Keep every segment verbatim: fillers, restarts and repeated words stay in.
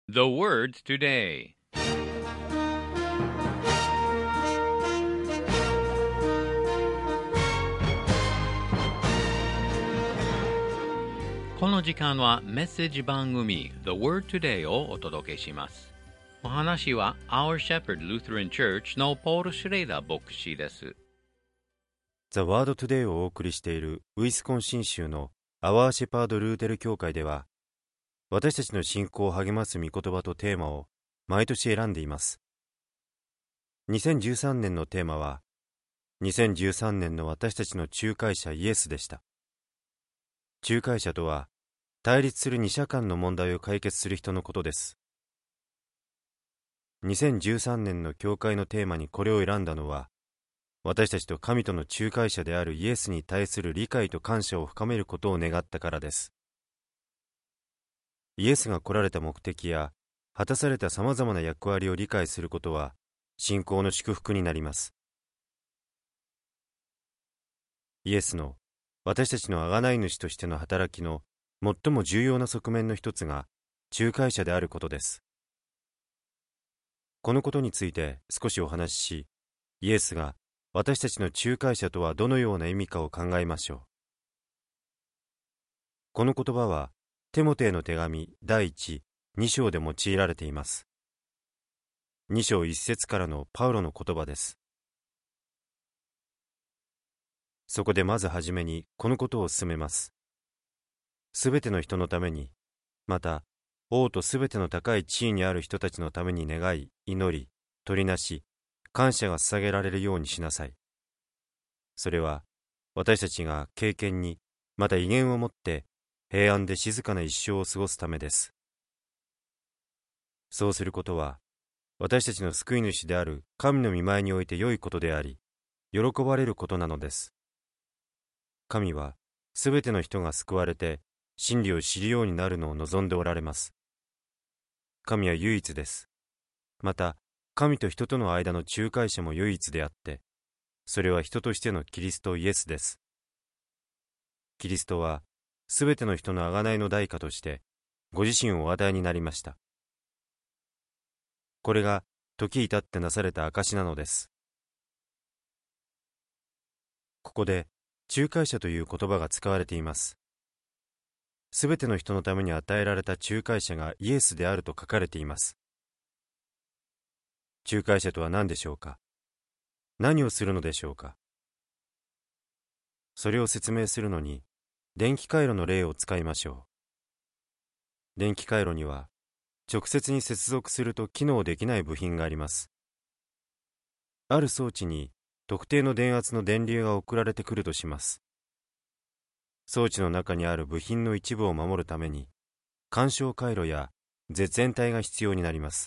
The words today. この時間はメッセージ番組 The Word Today をお届けします。お話は Our Shepherd Lutheran Church のポール・シュレイダー牧師です。 ザ・ワード・トゥデイをお送りしているウィスコンシン州のアワー・シェパード・ルーテル教会では、私たちの信仰を励ます御言葉とテーマを毎年選んでいます。にせんじゅうさんねんのテーマは、にせんじゅうさんねんの私たちの仲介者イエスでした。仲介者とは、対立する二者間の問題を解決する人のことです。にせんじゅうさんねんの教会のテーマにこれを選んだのは、私たちと神との仲介者であるイエスに対する理解と感謝を深めることを願ったからです。イエスが来られた目的や果たされたさまざまな役割を理解することは信仰の祝福になります。イエスの私たちの贖い主としての働きの最も重要な側面の一つが仲介者であることです。このことについて少しお話しし、イエスが私たちの仲介者とはどのような意味かを考えましょう。この言葉はテモテへの手紙第一、に章で用いられています。に章いち節からのパウロの言葉です。そこでまずはじめにこのことを進めます。すべての人のために、また王とすべての高い地位にある人たちのために願い、祈り、取りなし、感謝が捧げられるようにしなさい。それは私たちが敬虔に、また威厳を持って平安で静かな一生を過ごすためです。そうすることは、私たちの救い主である神の御前において良いことであり、喜ばれることなのです。神は、すべての人が救われて、真理を知るようになるのを望んでおられます。神は唯一です。また、神と人との間の仲介者も唯一であって、それは人としてのキリストイエスです。キリストは、すべての人の贖いの代価として、ご自身をお与えになりました。これが、時至ってなされた証なのです。ここで、仲介者という言葉が使われています。すべての人のために与えられた仲介者がイエスであると書かれています。仲介者とは何でしょうか？何をするのでしょうか？それを説明するのに、電気回路の例を使いましょう。電気回路には、直接に接続すると機能できない部品があります。ある装置に特定の電圧の電流が送られてくるとします。装置の中にある部品の一部を守るために、干渉回路や絶縁体が必要になります。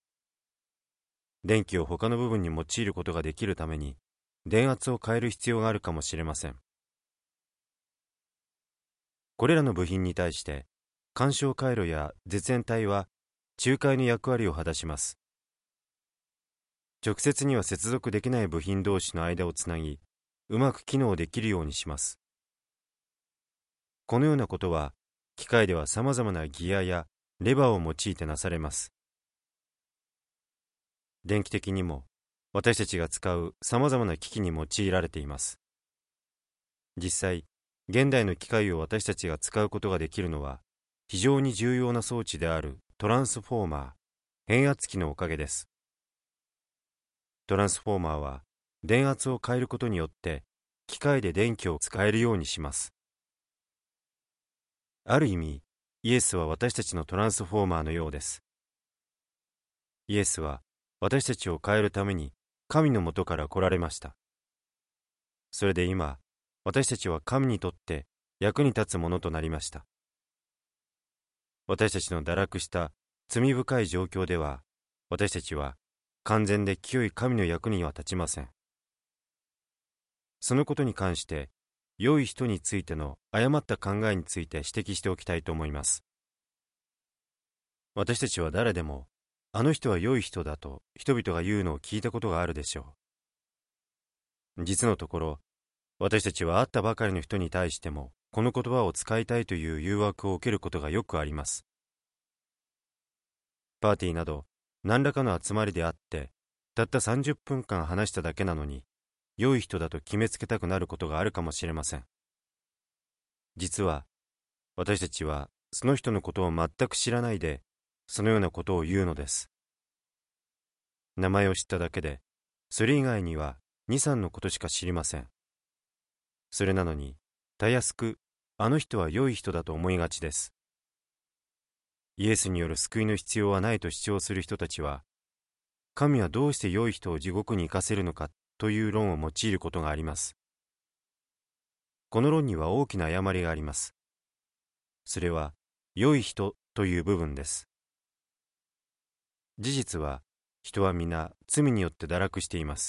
電気を他の部分に用いることができるために、電圧を変える必要があるかもしれません。これらの部品に対して、干渉回路や絶縁体は仲介の役割を果たします。直接には接続できない部品同士の間をつなぎ、うまく機能できるようにします。このようなことは、機械ではさまざまなギアやレバーを用いてなされます。電気的にも、私たちが使うさまざまな機器に用いられています。実際、現代の機械を私たちが使うことができるのは、非常に重要な装置であるトランスフォーマー、変圧器のおかげです。トランスフォーマーは、電圧を変えることによって、機械で電気を使えるようにします。ある意味、イエスは私たちのトランスフォーマーのようです。イエスは、私たちを変えるために神のもとから来られました。それで今、私たちは神にとって役に立つものとなりました。私たちの堕落した罪深い状況では、私たちは完全で清い神の役には立ちません。そのことに関して、良い人についての誤った考えについて指摘しておきたいと思います。私たちは誰でも、あの人は良い人だと人々が言うのを聞いたことがあるでしょう。実のところ、私たちは会ったばかりの人に対しても、この言葉を使いたいという誘惑を受けることがよくあります。 パーティーなど何らかの集まりであって、たったさんじゅっぷんかん話しただけなのに、良い人だと決めつけたくなることがあるかもしれません。実は、私たちはその人のことを全く知らないで、そのようなことを言うのです。名前を知っただけで、それ以外にはに、さんのことしか知りません。それなのに、たやすく、あの人は良い人だと思いがちです。イエスによる救いの必要はないと主張する人たちは、神はどうして良い人を地獄に行かせるのかという論を用いることがあります。この論には大きな誤りがあります。それは、良い人という部分です。事実は、人は皆罪によって堕落しています。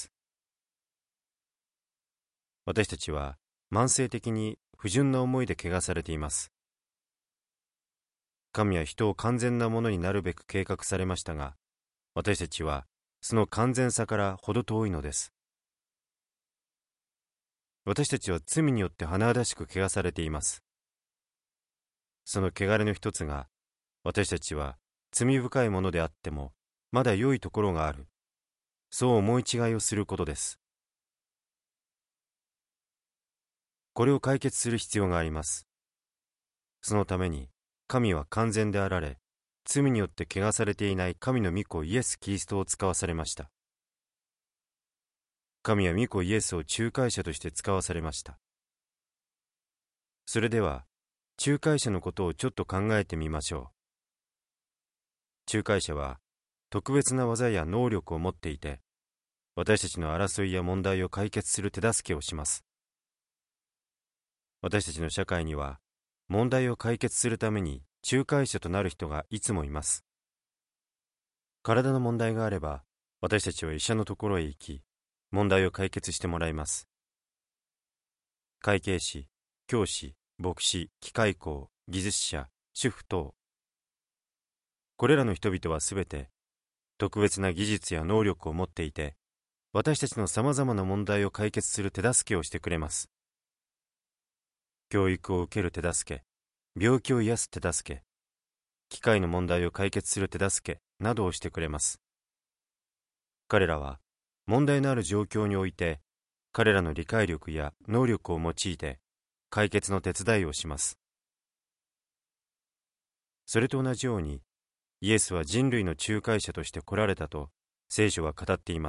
私たちは慢性的に不純な思いで汚されています。神は人を完全なものになるべく計画されましたが、私たちはその完全さからほど遠いのです。私たちは罪によって甚だしく汚されています。その汚れの一つが、私たちは罪深いものであっても、まだ良いところがある。そう思い違いをすることです。これを解決する必要があります。そのために、神は完全であられ、罪によって汚されていない神の御子イエス・キリストを使わされました。神は御子イエスを仲介者として使わされました。それでは、仲介者のことをちょっと考えてみましょう。仲介者は、特別な技や能力を持っていて、私たちの争いや問題を解決する手助けをします。私たちの社会には、問題を解決するために仲介者となる人がいつもいます。体の問題があれば、私たちは医者のところへ行き、問題を解決してもらいます。会計士、教師、牧師、機械工、技術者、主婦等。これらの人々はすべて、特別な技術や能力を持っていて、私たちのさまざまな問題を解決する手助けをしてくれます。教育を受ける手助け、病気を癒す手助け、機械の問題を解決する手助けなどをしてくれます。彼らは問題のある状況において、彼らの理解力や能力を用いて解決の手伝いをします。それと同じように、イエスは人類の仲介者として来られたと聖書は語っています。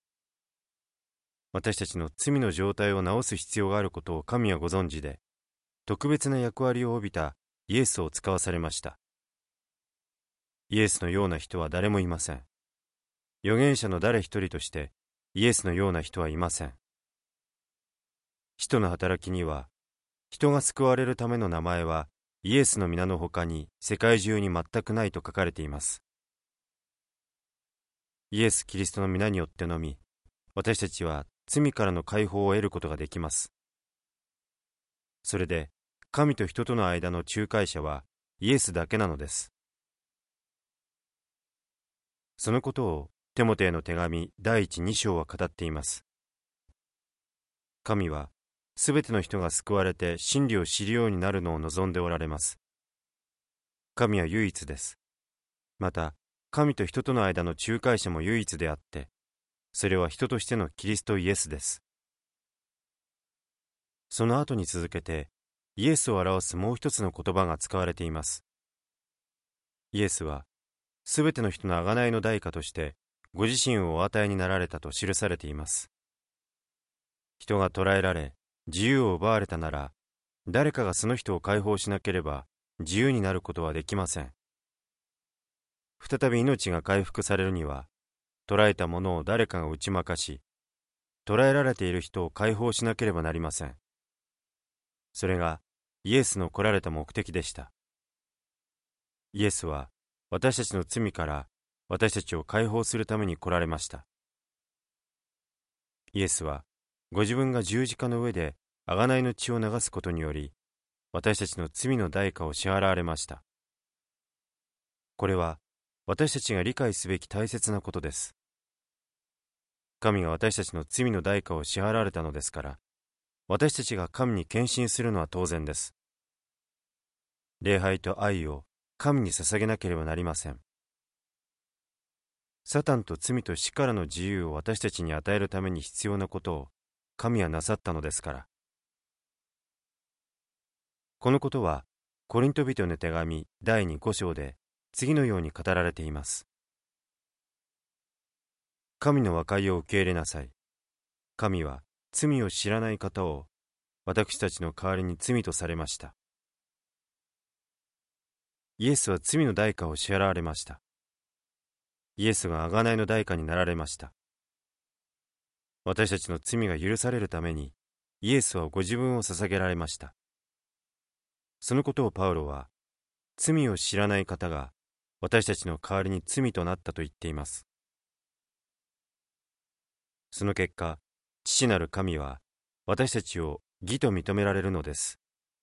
私たちの罪の状態を直す必要があることを神はご存知で、特別な役割を帯びたイエスを使わされました。イエスのような人は誰もいません。預言者の誰一人としてイエスのような人はいません。使徒の働きには、人が救われるための名前はイエスの皆のほかに世界中に全くないと書かれています。イエス・キリストの皆によってのみ、私たちは罪からの解放を得ることができます。それで、神と人との間の仲介者はイエスだけなのです。そのことをテモテへの手紙第一に章は語っています。神はすべての人が救われて真理を知るようになるのを望んでおられます。神は唯一です。また、神と人との間の仲介者も唯一であって、それは人としてのキリストイエスです。その後に続けて、イエスを表すもう一つの言葉が使われています。イエスは、すべての人の贖いの代価として、ご自身をお与えになられたと記されています。人が捕らえられ、自由を奪われたなら、誰かがその人を解放しなければ、自由になることはできません。再び命が回復されるには、捕らえたものを誰かが打ち負かし、捕らえられている人を解放しなければなりません。それがイエスの来られた目的でした。イエスは私たちの罪から私たちを解放するために来られました。イエスはご自分が十字架の上で贖いの血を流すことにより、私たちの罪の代価を支払われました。これは私たちが理解すべき大切なことです。神が私たちの罪の代価を支払われたのですから、私たちが神に献身するのは当然です。礼拝と愛を神に捧げなければなりません。 サタンと罪と死からの自由を私たちに与えるために必要なことを神はなさったのですから。このことはコリント人への手紙だいにご章で次のように語られています。神の和解を受け入れなさい。神は罪を知らない方を私たちの代わりに罪とされました。イエスは罪の代価を支払われました。イエスが贖いの代価になられました。私たちの罪が許されるためにイエスはご自分を捧げられました。そのことをパウロは、罪を知らない方が私たちの代わりに罪となったと言っています。その結果、父なる神は私たちを義と認められるのです。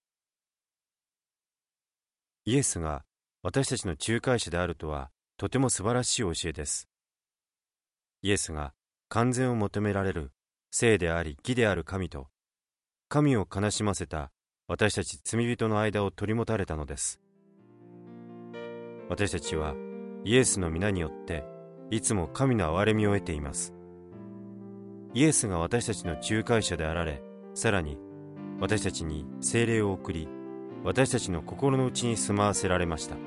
イエスが私たちの仲介者であるとはとても素晴らしい教えです。イエスが完全を求められる聖であり義である神と、神を悲しませた私たち罪人の間を取り持たれたのです。私たちはイエスの皆によっていつも神の憐れみを得ています。イエスが私たちの仲介者であられ、さらに私たちに聖霊を送り、私たちの心の内に住まわせられました。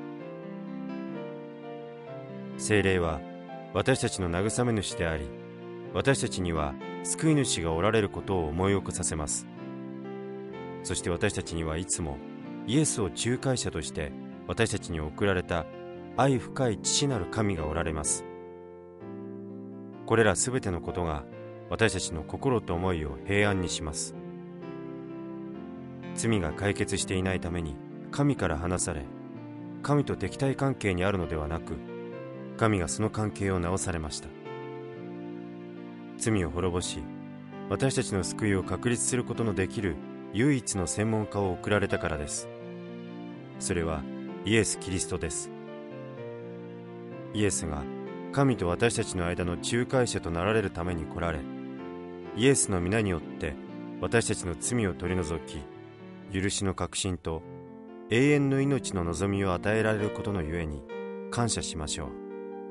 聖霊は私たちの慰め主であり、私たちには救い主がおられることを思い起こさせます。そして私たちにはいつもイエスを仲介者として私たちに送られた愛深い父なる神がおられます。これらすべてのことが私たちの心と思いを平安にします。罪が解決していないために神から離され、神と敵対関係にあるのではなく、神がその関係を直されました。罪を滅ぼし、私たちの救いを確立することのできる唯一の専門家を送られたからです。それはイエス・キリストです。イエスが神と私たちの間の仲介者となられるために来られ、イエスの皆によって私たちの罪を取り除き、許しの確信と永遠の命の望みを与えられることのゆえに感謝しましょう。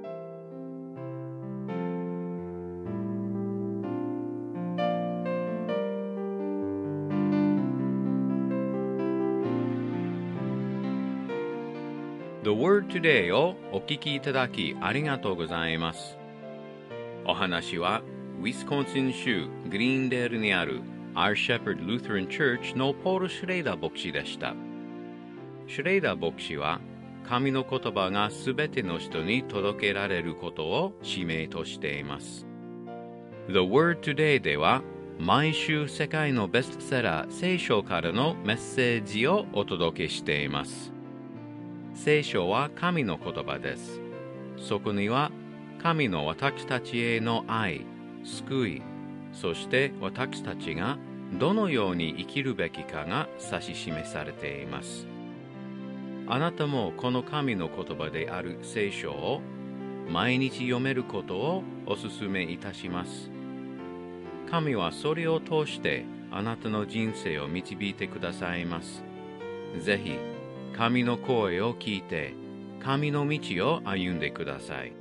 The Word Today をお聞きいただきありがとうございます。お話はウィスコンシン州グリーンデールにある Our Shepherd Lutheran Church のポール・シュレイダー牧師でした。シュレイダー牧師は神の言葉がすべての人に届けられることを使命としています。The Word Today では毎週世界のベストセラー聖書からのメッセージをお届けしています。聖書は神の言葉です。そこには神の私たちへの愛、救い、そして私たちがどのように生きるべきかが指し示されています。あなたもこの神の言葉である聖書を毎日読めることをお勧めいたします。神はそれを通してあなたの人生を導いてくださいます。ぜひ神の声を聞いて神の道を歩んでください。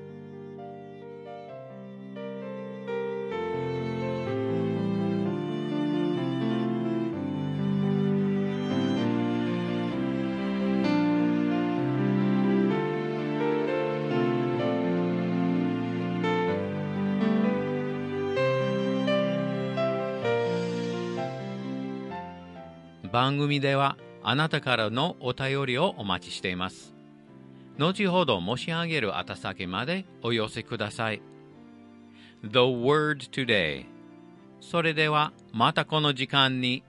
番組ではあなたからのお便りをお待ちしています。後ほど申し上げる宛先までお寄せください。The Word Today。それではまたこの時間に